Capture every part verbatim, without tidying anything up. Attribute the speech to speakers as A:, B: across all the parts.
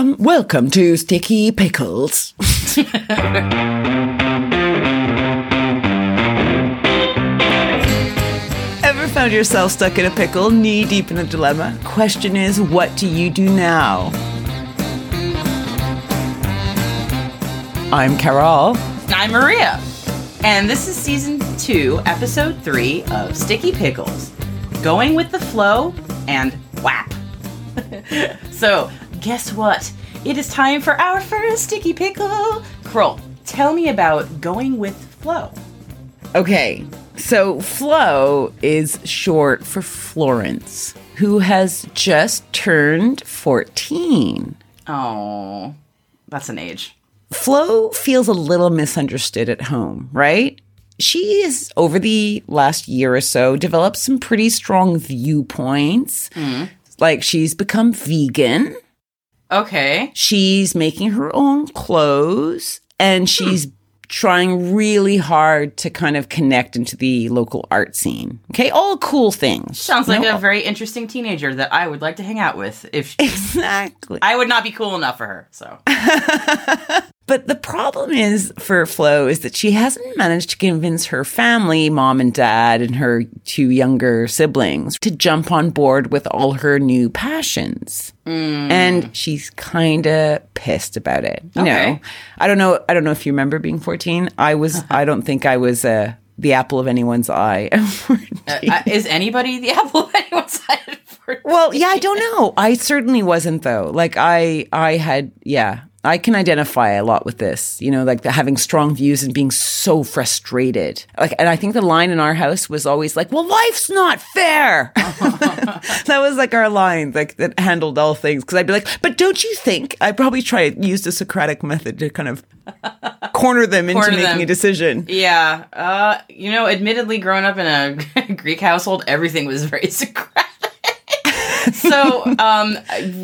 A: Um, welcome to Sticky Pickles. Ever found yourself stuck in a pickle, knee deep in a dilemma? Question is, what do you do now? I'm Carol.
B: I'm Maria. And this is season two, episode three of Sticky Pickles. Going with the flow and whap. So, guess what? It is time for our first Sticky Pickle. Kroll, tell me about going with flow.
A: Okay, so Flo is short for Florence, who has just turned fourteen.
B: Oh, that's an age.
A: Flo feels a little misunderstood at home, right? She has, over the last year or so, developed some pretty strong viewpoints. Mm. Like, she's become vegan.
B: Okay.
A: She's making her own clothes, and she's hmm. trying really hard to kind of connect into the local art scene. Okay, all cool things.
B: Sounds like
A: no?
B: a very interesting teenager that I would like to hang out with. If she,
A: exactly.
B: I would not be cool enough for her, so.
A: But the problem is for Flo is that she hasn't managed to convince her family, mom and dad, and her two younger siblings to jump on board with all her new passions. Mm. And she's kind of pissed about it. You okay. know, I don't know. I don't know if you remember being fourteen. I was. Uh-huh. I don't think I was uh, the apple of anyone's eye.
B: uh, is anybody the apple of anyone's eye at fourteen?
A: Well, yeah, I don't know. I certainly wasn't, though. Like I, I had, yeah. I can identify a lot with this, you know, like the, having strong views and being so frustrated. Like, and I think the line in our house was always like, well, life's not fair. That was like our line, like that handled all things. Cause I'd be like, but don't you think? I probably try to use the Socratic method to kind of corner them into corner making them. a decision.
B: Yeah. Uh, you know, admittedly growing up in a Greek household, everything was very Socratic. So, um,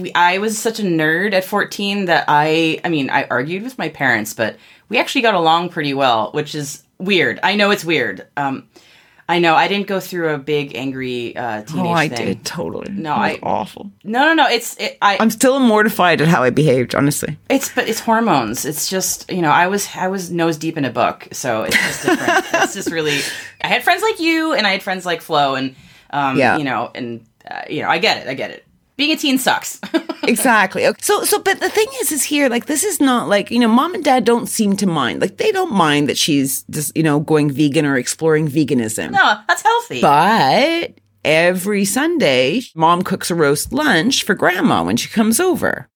B: I was such a nerd at fourteen that I, I mean, I argued with my parents, but we actually got along pretty well, which is weird. I know it's weird. Um, I know I didn't go through a big angry uh, teenage
A: oh, I
B: thing.
A: did totally.
B: No,
A: it was
B: I
A: awful.
B: No, no, no. It's it, I.
A: I'm still mortified at how I behaved. Honestly,
B: it's but it's hormones. It's just you know I was I was nose deep in a book, so it's just different. It's just really. I had friends like you, and I had friends like Flo, and um, yeah. you know, and. Uh, you know, I get it. I get it. Being a teen sucks.
A: Exactly. So, so, but the thing is, is here, like, this is not like, you know, mom and dad don't seem to mind. Like, they don't mind that she's just, you know, going vegan or exploring veganism.
B: No, that's healthy.
A: But every Sunday, mom cooks a roast lunch for grandma when she comes over.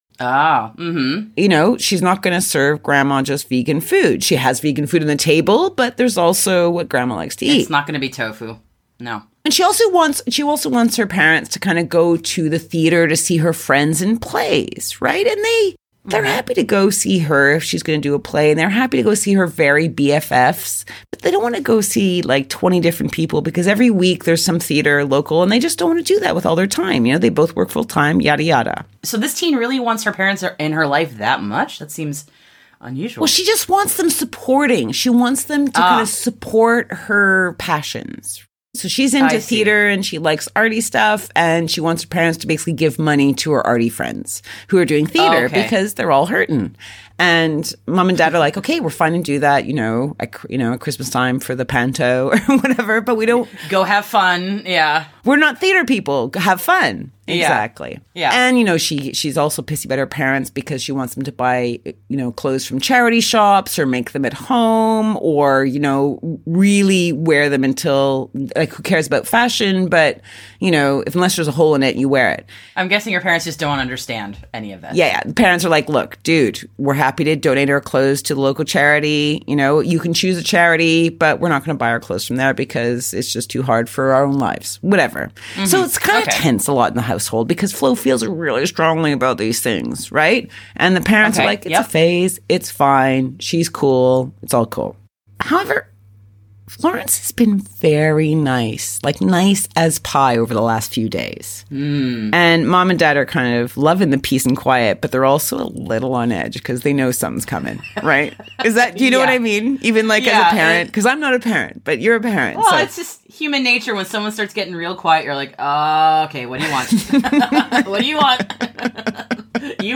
B: Ah, mm-hmm.
A: You know, she's not going to serve grandma just vegan food. She has vegan food on the table, but there's also what grandma likes to eat.
B: It's not going to be tofu. No.
A: And she also wants she also wants her parents to kind of go to the theater to see her friends in plays, right? And they they're mm-hmm. happy to go see her if she's going to do a play, and they're happy to go see her very B F Fs, but they don't want to go see like twenty different people because every week there's some theater local, and they just don't want to do that with all their time. You know, they both work full time, yada yada.
B: So this teen really wants her parents in her life that much? That seems unusual.
A: Well, she just wants them supporting. She wants them to ah. kind of support her passions. So she's into theater and she likes arty stuff, and she wants her parents to basically give money to her arty friends who are doing theater oh, okay. because they're all hurting. And mom and dad are like, okay, we're fine to do that, you know, at, you know, at Christmas time for the panto or whatever, but we don't
B: go have fun. Yeah.
A: We're not theater people. Have fun.
B: Yeah.
A: Exactly.
B: Yeah.
A: And, you know, she she's also pissy about her parents because she wants them to buy, you know, clothes from charity shops or make them at home or, you know, really wear them until, like, who cares about fashion? But, you know, if unless there's a hole in it, you wear it.
B: I'm guessing your parents just don't understand any of that.
A: Yeah. yeah. The parents are like, look, dude, we're happy to donate our clothes to the local charity. You know, you can choose a charity, but we're not going to buy our clothes from there because it's just too hard for our own lives. Whatever. Mm-hmm. So it's kind okay. of tense a lot in the house. Household because Flo feels really strongly about these things, right? And the parents okay. are like, it's yep. a phase, it's fine, she's cool, it's all cool. However, Florence has been very nice, like nice as pie over the last few days. Mm. And mom and dad are kind of loving the peace and quiet, but they're also a little on edge because they know something's coming, right? Is that, do you know yeah. what I mean? Even like yeah, as a parent, because I'm not a parent, but you're a parent.
B: Well,
A: so.
B: It's just human nature. When someone starts getting real quiet, you're like, oh, okay, what do you want? What do you want? You want some?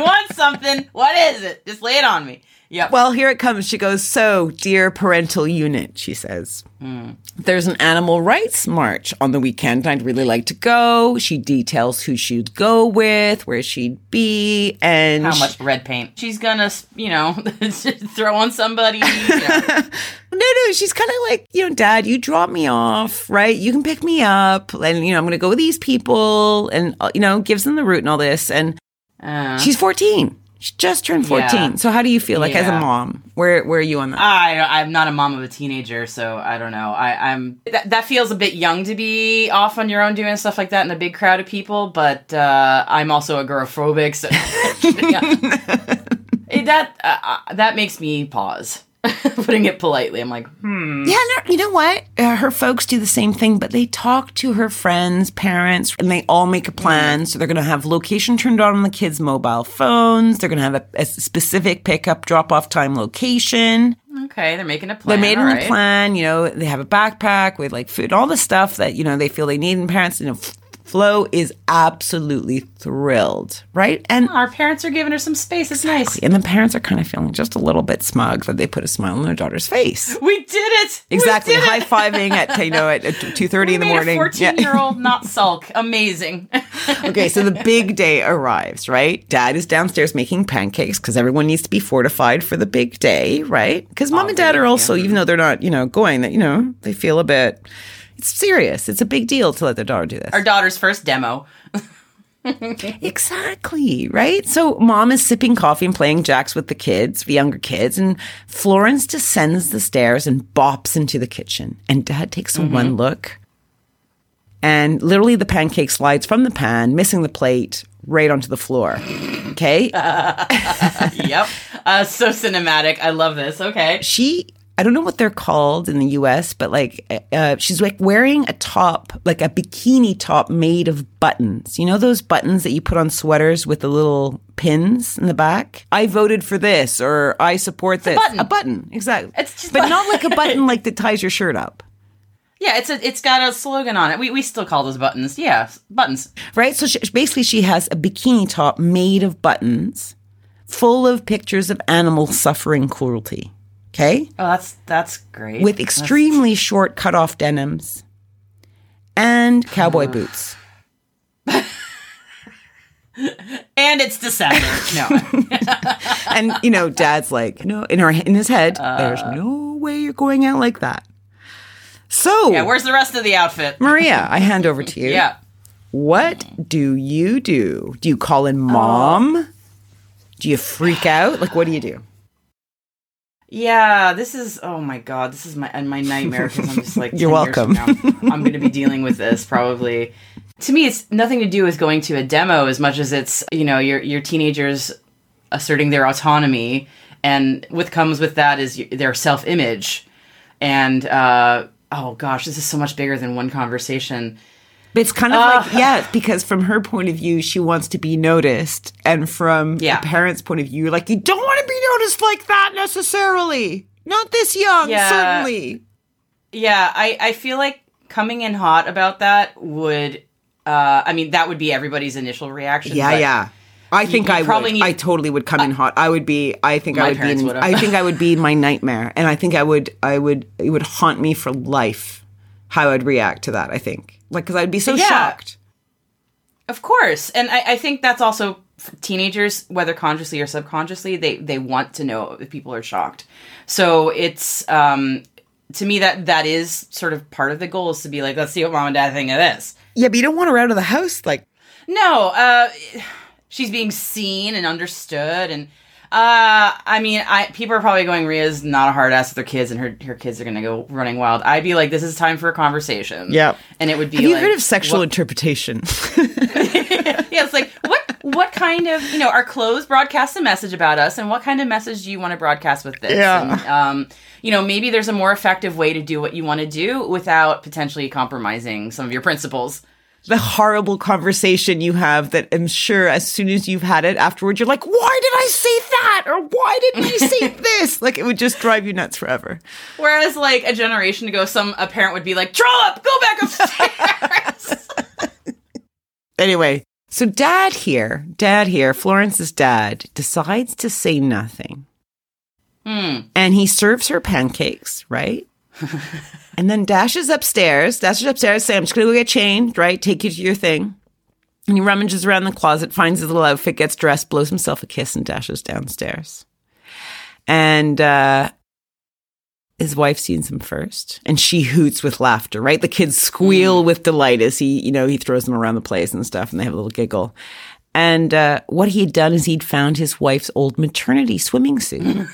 B: something. What is it? Just lay it on me. Yep.
A: Well, here it comes. She goes, so, dear parental unit, she says, mm. there's an animal rights march on the weekend. I'd really like to go. She details who she'd go with, where she'd be, and...
B: how much red paint. She's gonna, you know, throw on somebody. You know.
A: No, no, she's kind of like, you know, Dad, you drop me off, right? You can pick me up, and, you know, I'm going to go with these people, and, you know, gives them the route and all this, and uh. she's fourteen. She just turned fourteen. Yeah. So how do you feel like yeah. as a mom? Where where are you on that?
B: I, I'm not a mom of a teenager, so I don't know. I, I'm that, that feels a bit young to be off on your own doing stuff like that in a big crowd of people, but uh, I'm also agoraphobic, so that, uh, that makes me pause. Putting it politely, I'm like, hmm.
A: Yeah, no, you know what? Uh, her folks do the same thing, but they talk to her friends, parents, and they all make a plan. Mm-hmm. So they're going to have location turned on on the kids' mobile phones. They're going to have a, a specific pickup, drop-off time location.
B: Okay, they're making a plan.
A: They're making
B: all
A: a
B: right.
A: plan. You know, they have a backpack with like food, all the stuff that, you know, they feel they need. And parents, you know, Flo is absolutely thrilled, right? And
B: our parents are giving her some space. It's exactly. nice.
A: And the parents are kind of feeling just a little bit smug that they put a smile on their daughter's face.
B: We did it.
A: Exactly.
B: We did
A: High-fiving at, you know, at two thirty in the morning.
B: A fourteen-year-old not sulk. Amazing.
A: Okay, so the big day arrives, right? Dad is downstairs making pancakes because everyone needs to be fortified for the big day, right? Because mom and dad are also, yeah. even though they're not, you know, going, that you know, they feel a bit... It's serious. It's a big deal to let their daughter do this.
B: Our daughter's first demo.
A: Exactly, right? So mom is sipping coffee and playing jacks with the kids, the younger kids, and Florence descends the stairs and bops into the kitchen. And Dad takes mm-hmm. one look, and literally the pancake slides from the pan, missing the plate, right onto the floor. Okay?
B: Yep. Uh, so cinematic. I love this. Okay.
A: She... I don't know what they're called in the U S, but like uh, she's like wearing a top, like a bikini top made of buttons. You know those buttons that you put on sweaters with the little pins in the back? I voted for this, or I support
B: it's
A: this.
B: A button.
A: A button, exactly.
B: It's just
A: but not like a button like that ties your shirt up.
B: Yeah, it's a, it's got a slogan on it. We we still call those buttons. Yeah, buttons.
A: Right? So she, basically she has a bikini top made of buttons full of pictures of animals suffering cruelty. Okay?
B: Oh, that's that's great.
A: With extremely
B: that's...
A: short cut-off denims and cowboy boots.
B: And it's December. No.
A: And, you know, Dad's like, no, in her in his head, uh, there's no way you're going out like that. So.
B: Yeah, where's the rest of the outfit?
A: Maria, I hand over to you.
B: Yeah.
A: What do you do? Do you call in mom? Oh. Do you freak out? Like, what do you do?
B: Yeah, this is, oh my God, this is my my nightmare because I'm just like,
A: you're welcome.
B: Now, I'm going to be dealing with this probably. To me, it's nothing to do with going to a demo as much as it's, you know, your your teenagers asserting their autonomy. And what comes with that is their self-image. And, uh, oh gosh, this is so much bigger than one conversation.
A: It's kind of uh, like, yeah, because from her point of view, she wants to be noticed. And from yeah. a parent's point of view, you're like, you don't want to be noticed like that necessarily. Not this young, yeah. certainly.
B: Yeah, I, I feel like coming in hot about that would, uh, I mean, that would be everybody's initial reaction.
A: Yeah, yeah. I think you, you I probably would. Need, I totally would come uh, in hot. I would be, I think I would be, in, I think I would be my nightmare. And I think I would, I would, it would haunt me for life how I'd react to that, I think. Like, because I'd be so yeah. shocked.
B: Of course. And I, I think that's also teenagers, whether consciously or subconsciously, they, they want to know if people are shocked. So it's, um, to me, that that is sort of part of the goal is to be like, let's see what mom and dad think of this.
A: Yeah, but you don't want her out of the house. Like,
B: no, uh, she's being seen and understood. And Uh, I mean, I people are probably going, Ria's not a hard ass with her kids, and her her kids are going to go running wild. I'd be like, this is time for a conversation.
A: Yeah,
B: and it would be.
A: Have you
B: like,
A: heard of sexual
B: what,
A: interpretation?
B: Yeah, it's like what what kind of you know our clothes broadcast a message about us, and what kind of message do you want to broadcast with this?
A: Yeah.
B: And, um, you know, maybe there's a more effective way to do what you want to do without potentially compromising some of your principles.
A: The horrible conversation you have that I'm sure as soon as you've had it afterwards, you're like, why did I say that? Or why didn't I say this? Like, it would just drive you nuts forever.
B: Whereas, like, a generation ago, some a parent would be like, draw up, go back upstairs.
A: Anyway, So dad here, dad here, Florence's dad, decides to say nothing.
B: Hmm.
A: And he serves her pancakes, right? And then dashes upstairs, dashes upstairs, saying, I'm just going to go get changed, right? Take you to your thing. And he rummages around the closet, finds his little outfit, gets dressed, blows himself a kiss, and dashes downstairs. And uh, his wife sees him first, and she hoots with laughter, right? The kids squeal mm. with delight as he, you know, he throws them around the place and stuff, and they have a little giggle. And uh, what he had done is he'd found his wife's old maternity swimming suit.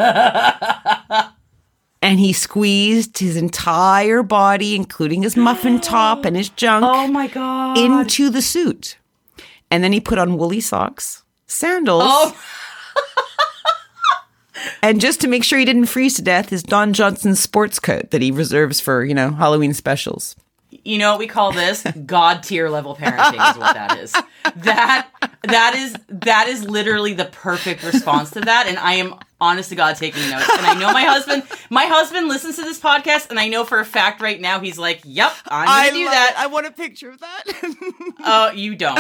A: And he squeezed his entire body, including his muffin top and his junk,
B: oh my God,
A: into the suit. And then he put on woolly socks, sandals,
B: oh.
A: and just to make sure he didn't freeze to death, his Don Johnson sports coat that he reserves for, you know, Halloween specials.
B: You know what we call this? God tier level parenting is what that is. That that is that is literally the perfect response to that. And I am honest to God taking notes. And I know my husband my husband listens to this podcast, and I know for a fact right now he's like, yep, I'm gonna
A: I
B: do that.
A: It. I want a picture of that.
B: Oh, uh, you don't.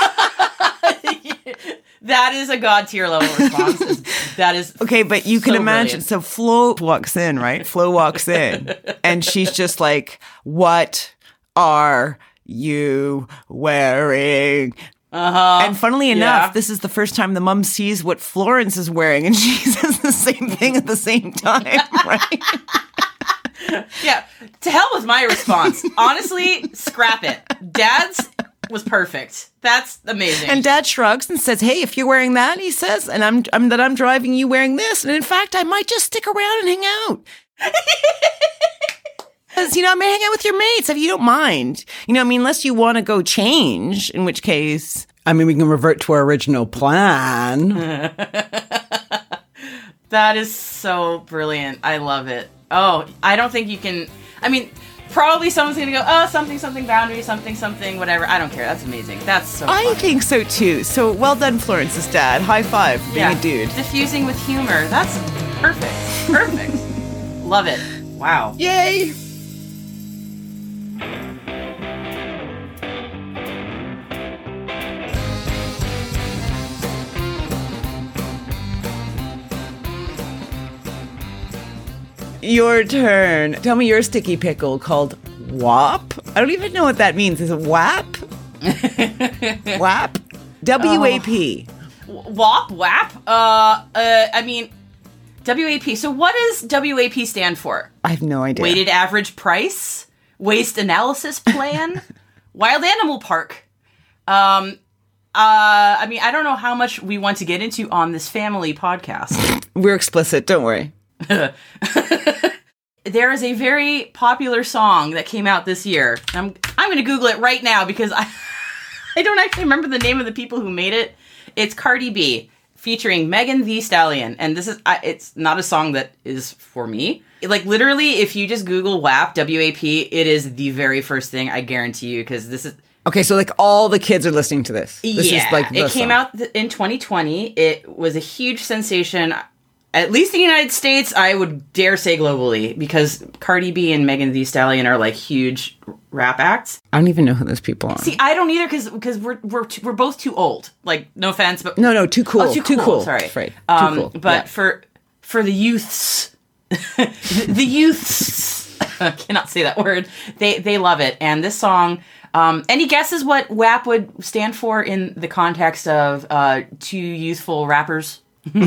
B: That is a God tier level response. That is
A: okay, but you can
B: so
A: imagine.
B: Brilliant.
A: So Flo walks in, right? Flo walks in, and she's just like, "What are you wearing?"
B: Uh-huh.
A: And funnily enough,
B: yeah.
A: this is the first time the mom sees what Florence is wearing, and she says the same thing at the same time, right?
B: Yeah. To hell with my response. Honestly, scrap it. Dad's was perfect. That's amazing.
A: And Dad shrugs and says, "Hey, if you're wearing that," he says, "and I'm, I'm that I'm driving you wearing this, and in fact, I might just stick around and hang out." Because, you know, I may hang out with your mates if you don't mind. You know, I mean, unless you want to go change, in which case, I mean, we can revert to our original plan.
B: That is so brilliant. I love it. Oh, I don't think you can, I mean, probably someone's going to go, oh, something, something, boundary, something, something, whatever. I don't care. That's amazing. That's so
A: I
B: fun.
A: think so, too. So well done, Florence's dad. High five for being
B: yeah.
A: a dude.
B: Diffusing with humor. That's perfect. Perfect. Love it. Wow.
A: Yay. Your turn. Tell me your sticky pickle called W A P. I don't even know what that means. Is it W A P? W A P? W A P.
B: Oh. W A P? W A P? Uh, uh, I mean, W A P. So what does W A P stand for?
A: I have no idea.
B: Weighted average price? Waste analysis plan? Wild animal park? Um... Uh, I mean, I don't know how much we want to get into on this family podcast.
A: We're explicit, don't worry.
B: There is a very popular song that came out this year. I'm I'm going to Google it right now because I I don't actually remember the name of the people who made it. It's Cardi B featuring Megan Thee Stallion, and this is I, it's not a song that is for me. Like literally, if you just Google W A P, W A P, it is the very first thing, I guarantee you, because this is.
A: Okay, so like all the kids are listening to this. This
B: yeah,
A: is like the
B: it came
A: song.
B: out th- in twenty twenty. It was a huge sensation, at least in the United States. I would dare say globally, because Cardi B and Megan Thee Stallion are like huge rap acts.
A: I don't even know who those people are.
B: See, I don't either, because because we're we're too, we're both too old. Like, no offense, but
A: no, no, too cool,
B: oh, too,
A: too
B: cool.
A: cool.
B: Sorry,
A: Afraid.
B: Um,
A: too cool.
B: But
A: yeah.
B: for for the youths, the youths, I cannot say that word. They they love it, and this song. Um, any guesses what W A P would stand for in the context of uh, two youthful rappers?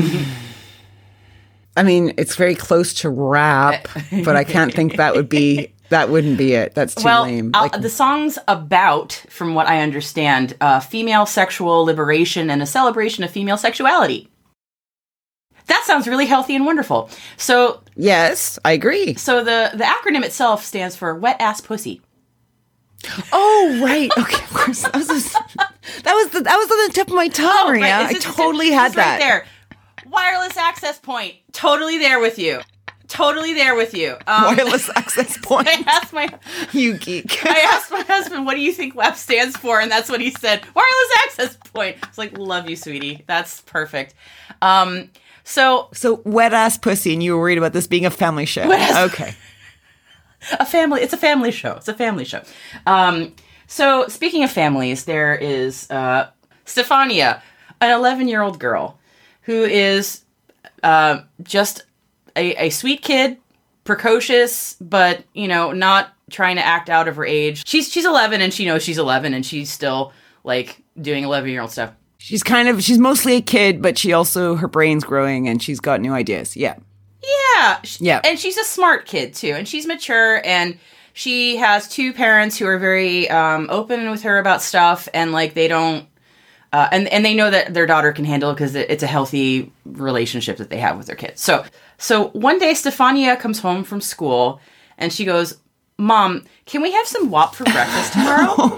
A: I mean, it's very close to rap, but I can't think that would be that wouldn't be it. That's too
B: well,
A: lame.
B: Well,
A: Like,
B: the song's about, from what I understand, uh, female sexual liberation and a celebration of female sexuality. That sounds really healthy and wonderful. So,
A: yes, I agree.
B: so the the acronym itself stands for Wet Ass Pussy.
A: Oh, right. Okay, of course. That was, just, that was the that was on the tip of my tongue,
B: Oh,
A: Maria.
B: right.
A: I
B: It's just-
A: totally
B: it's
A: had
B: just
A: that.
B: right there. Wireless access point. Totally there with you. Totally there with you. Um,
A: Wireless access point.
B: I asked my
A: You geek.
B: I asked my husband, what do you think W A P stands for? And that's what he said. Wireless access point. I was like, love you, sweetie. That's perfect. Um, so
A: So wet ass pussy, and you were worried about this being a family show.
B: Wet ass-
A: Okay.
B: a family, it's a family show. It's a family show. Um, So, speaking of families, there is uh, Stefania, an eleven-year-old girl who is uh, just a, a sweet kid, precocious, but, you know, not trying to act out of her age. She's she's eleven, and she knows she's eleven, and she's still, like, doing eleven-year-old stuff.
A: She's kind of, she's mostly a kid, but she also, her brain's growing, and she's got new ideas. Yeah.
B: Yeah.
A: Yeah.
B: And she's a smart kid, too, and she's mature, and she has two parents who are very um, open with her about stuff, and, like, they don't, uh, and, and they know that their daughter can handle it because it's a healthy relationship that they have with their kids. So, so one day, Stefania comes home from school, and she goes, Mom, can we have some W A P for breakfast tomorrow?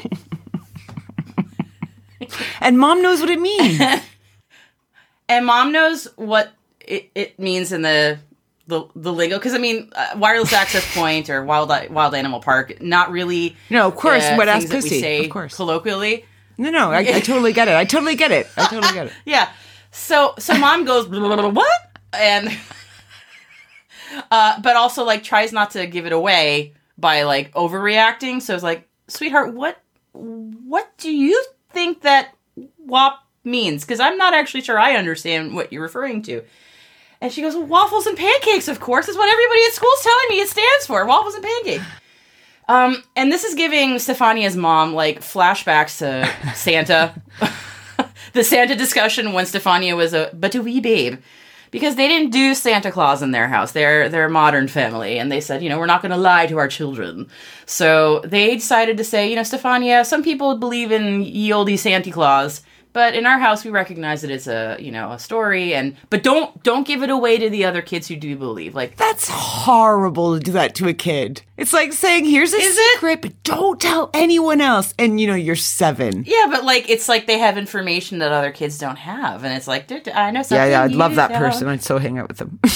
A: And Mom knows what it means.
B: And Mom knows what it, it means in the... The, the lingo, because I mean, uh, wireless access point or wild wild animal park, not really.
A: No, of course,
B: uh,
A: wet ass
B: things that we
A: pussy,
B: say
A: of course,
B: colloquially.
A: No, no, I, I totally get it. I totally get it. I totally get it.
B: Yeah. So, so Mom goes what, and uh, but also like tries not to give it away by like overreacting. So it's like, sweetheart, what what do you think that W A P means? Because I'm not actually sure I understand what you're referring to. And she goes, well, waffles and pancakes, of course. Is what everybody at school's telling me it stands for. Waffles and pancakes. Um, and this is giving Stefania's mom, like, flashbacks to Santa. The Santa discussion when Stefania was a but a wee babe. Because they didn't do Santa Claus in their house. They're, they're a modern family. And they said, you know, we're not going to lie to our children. So they decided to say, you know, Stefania, some people believe in ye olde Santa Claus. But in our house, we recognize that it's a, you know, a story, and but don't don't give it away to the other kids who do believe. Like,
A: that's horrible to do that to a kid. It's like saying, "Here's a
B: Is
A: secret,
B: it?
A: but don't tell anyone else." And you know, you're seven.
B: Yeah, but like it's like they have information that other kids don't have, and it's like, dude, I know something.
A: Yeah, yeah, I'd
B: you
A: love that
B: don't.
A: person. I'd so hang out with them.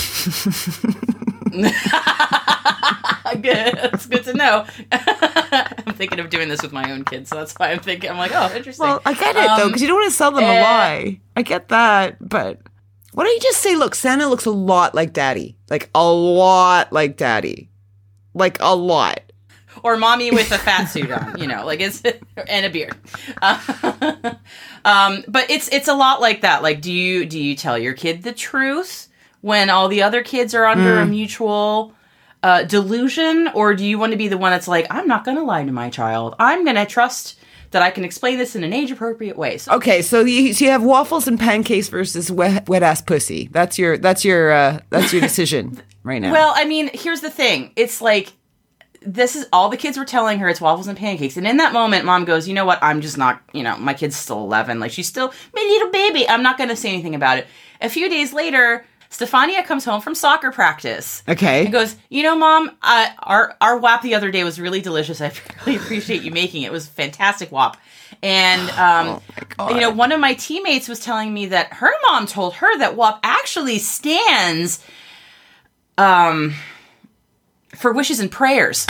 B: Good. That's good to know. I'm thinking of doing this with my own kids, so that's why I'm thinking. I'm like, oh, interesting.
A: Well, I get it,
B: um,
A: though, because you don't want to sell them
B: uh,
A: a lie. I get that, but why don't you just say, look, Santa looks a lot like Daddy. Like, a lot like Daddy. Like, a lot.
B: Or mommy with a fat suit on, you know, like it's, and a beard. Uh, um, but it's it's a lot like that. Like, do you do you tell your kid the truth when all the other kids are under mm. a mutual uh, delusion? Or do you want to be the one that's like, I'm not going to lie to my child. I'm going to trust that I can explain this in an age-appropriate way. So-
A: okay, so you, so you have waffles and pancakes versus wet, wet-ass pussy. That's your that's your uh, that's your decision right now.
B: Well, I mean, here's the thing. It's like, this is all the kids were telling her, it's waffles and pancakes. And in that moment, Mom goes, you know what? I'm just not, you know, my kid's still eleven. Like, she's still my little baby. I'm not going to say anything about it. A few days later, Stefania comes home from soccer practice.
A: Okay.
B: And goes, you know, Mom, uh, our, our W A P the other day was really delicious. I really appreciate you making it. It was fantastic W A P. And, um, oh you know, one of my teammates was telling me that her mom told her that W A P actually stands, um... for wishes and prayers.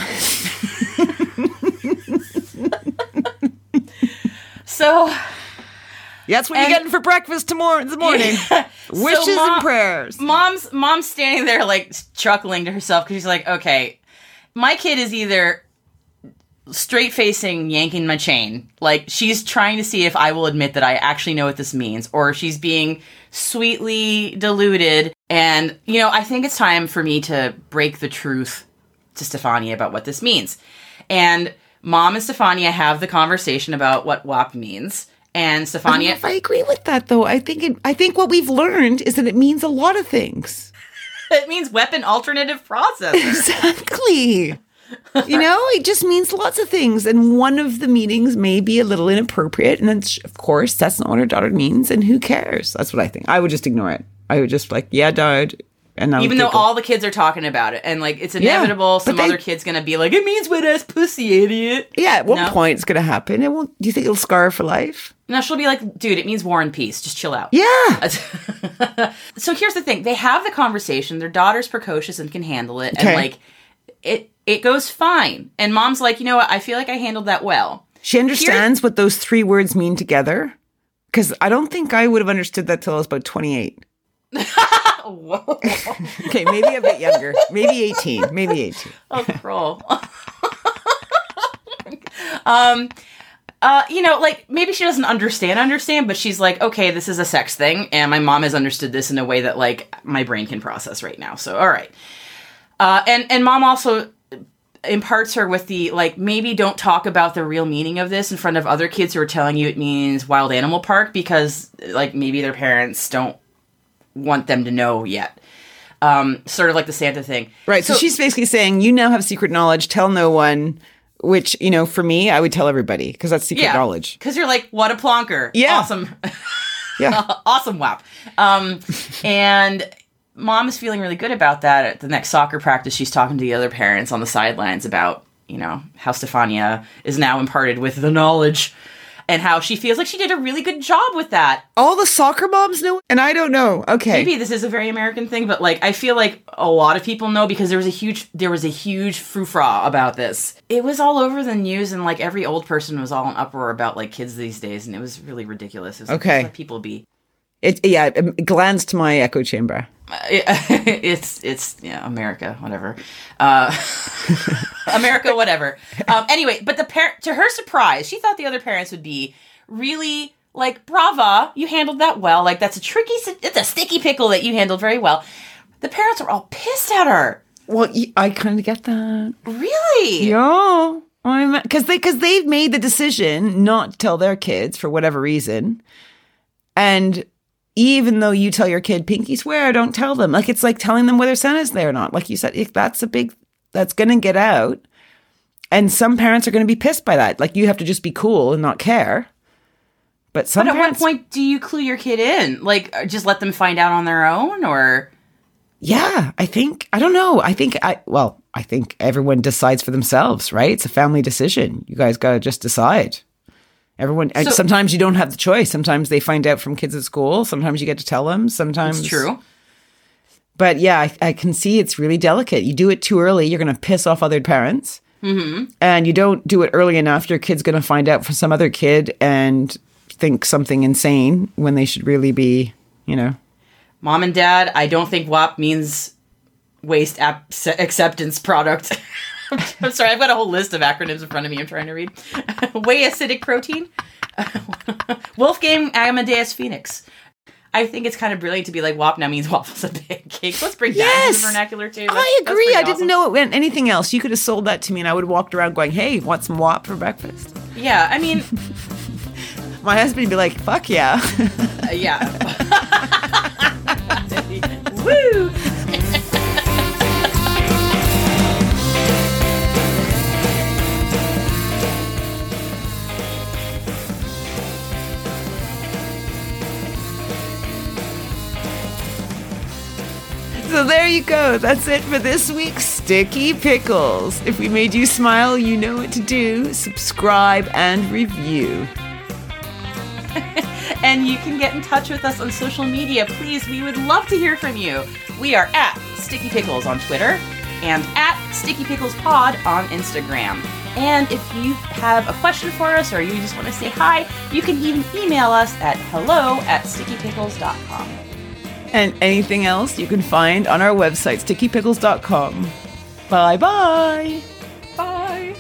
B: So...
A: That's what and, you're getting for breakfast tomorrow in the morning. Yeah. Wishes so mom, and prayers.
B: Mom's mom's standing there, like, chuckling to herself because she's like, okay, my kid is either straight-facing yanking my chain. Like, she's trying to see if I will admit that I actually know what this means, or she's being sweetly deluded. And, you know, I think it's time for me to break the truth to Stefania about what this means. And Mom and Stefania have the conversation about what W A P means. And Stefania, I don't know
A: if I agree with that, though. I think it, I think what we've learned is that it means a lot of things.
B: It means weapon alternative processor.
A: Exactly. You know, it just means lots of things. And one of the meanings may be a little inappropriate. And then, of course, that's not what her daughter means. And who cares? That's what I think. I would just ignore it. I would just like, yeah, Dad. And
B: even though all the kids are talking about it, and like it's inevitable, yeah, some they, other kid's gonna be like, "It means wet ass pussy, idiot."
A: Yeah, at one no. point it's gonna happen. It won't. Do you think it'll scar her for life?
B: No, she'll be like, "Dude, it means war and peace. Just chill out."
A: Yeah.
B: So here's the thing: they have the conversation. Their daughter's precocious and can handle it,
A: okay.
B: and like it, it goes fine. And Mom's like, "You know what? I feel like I handled that well."
A: She understands Here- what those three words mean together, because I don't think I would have understood that till I was about twenty-eight.
B: Whoa.
A: Okay, maybe a bit younger. Maybe eighteen. Maybe eighteen.
B: Oh, crawl. um, Uh, you know, like, maybe she doesn't understand, understand, but she's like, okay, this is a sex thing, and my mom has understood this in a way that, like, my brain can process right now. So, all right. Uh, and, and mom also imparts her with the, like, maybe don't talk about the real meaning of this in front of other kids who are telling you it means wild animal park, because, like, maybe their parents don't want them to know yet. Um, sort of like the Santa thing.
A: Right. So, so she's basically saying, you now have secret knowledge, tell no one. Which, you know, for me, I would tell everybody because that's secret
B: yeah,
A: knowledge.
B: Because you're like, what a plonker.
A: Yeah.
B: Awesome.
A: Yeah.
B: Awesome whap. Um, and mom is feeling really good about that. At the next soccer practice, she's talking to the other parents on the sidelines about, you know, how Stefania is now imparted with the knowledge and how she feels like she did a really good job with that.
A: All the soccer moms know, and I don't know. Okay.
B: Maybe this is a very American thing, but, like, I feel like a lot of people know because there was a huge, there was a huge frou-fra about this. It was all over the news, and, like, every old person was all in uproar about, like, kids these days, and it was really ridiculous. It was
A: okay.
B: Like, let people be.
A: It, yeah, it glanced to my echo chamber.
B: Uh, it, it's, it's, yeah, America, whatever. Uh, America, whatever. Um, anyway, but the par- to her surprise, she thought the other parents would be really, like, brava, you handled that well. Like, that's a tricky, it's a sticky pickle that you handled very well. The parents were all pissed at her.
A: Well, I kind of get that.
B: Really?
A: Yeah. I'm, because they, because they've made the decision not to tell their kids for whatever reason. And even though you tell your kid, pinky swear, don't tell them. Like, it's like telling them whether Santa's there or not. Like you said, if that's a big, that's going to get out. And some parents are going to be pissed by that. Like, you have to just be cool and not care. But some
B: But at
A: parents,
B: what point do you clue your kid in? Like, just let them find out on their own, or?
A: Yeah, I think, I don't know. I think, I well, I think everyone decides for themselves, right? It's a family decision. You guys got to just decide. Everyone, so, sometimes you don't have the choice. Sometimes they find out from kids at school. Sometimes you get to tell them. Sometimes.
B: It's true.
A: But yeah, I, I can see it's really delicate. You do it too early, you're going to piss off other parents.
B: Mm-hmm.
A: And you don't do it early enough, your kid's going to find out from some other kid and think something insane when they should really be, you know.
B: Mom and Dad, I don't think W A P means waste ap- acceptance product. I'm sorry, I've got a whole list of acronyms in front of me I'm trying to read. Whey acidic protein. Wolfgang Amadeus Phoenix. I think it's kind of brilliant to be like, W A P now means waffles and pancakes. Let's bring that
A: yes!
B: into the vernacular too. That's,
A: I agree. I
B: awesome.
A: didn't know it meant anything else. You could have sold that to me and I would have walked around going, hey, want some W A P for breakfast?
B: Yeah, I mean...
A: My husband would be like, fuck yeah.
B: uh, yeah. Woo!
A: So there you go. That's it for this week's Sticky Pickles. If we made you smile, you know what to do. Subscribe and review.
B: And you can get in touch with us on social media. Please, we would love to hear from you. We are at Sticky Pickles on Twitter and at Sticky Pickles Pod on Instagram. And if you have a question for us or you just want to say hi, you can even email us at hello at sticky pickles dot com.
A: And anything else you can find on our website, sticky pickles dot com. Bye-bye.
B: Bye.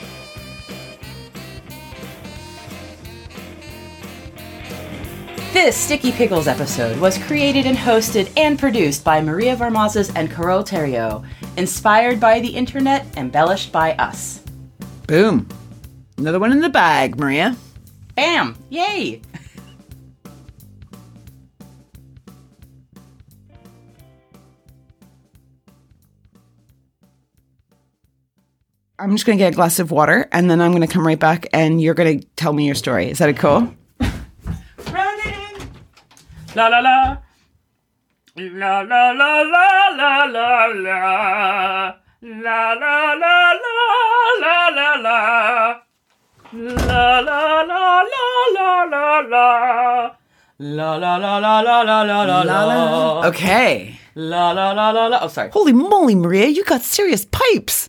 B: This Sticky Pickles episode was created and hosted and produced by Maria Varmazes and Carol Theriault, inspired by the internet, embellished by us.
A: Boom. Another one in the bag, Maria.
B: Bam! Yay!
A: I'm just going to get a glass of water, and then I'm going to come right back, and you're going to tell me your story. Is that a cool?
B: Running! La la la! La la la la la la la! La la la la la la la! La la la la la la la! La la la la la la la la la!
A: Okay.
B: La la la la la! Oh, sorry.
A: Holy moly, Maria, you got serious pipes.